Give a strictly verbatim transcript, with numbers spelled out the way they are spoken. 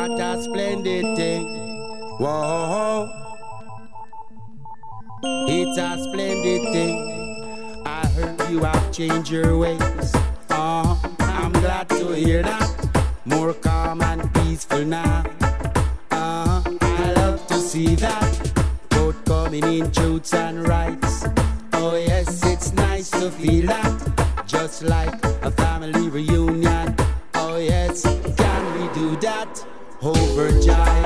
What a splendid thing. Whoa. It's a splendid thing. I heard you have changed your ways. Oh, I'm glad to hear that. More calm and peaceful now. Uh, I love to see that. Both coming in truths and rights. Oh yes, it's nice to feel that. Just like a family reunion. Oh yes, can we do that? Overjoyed.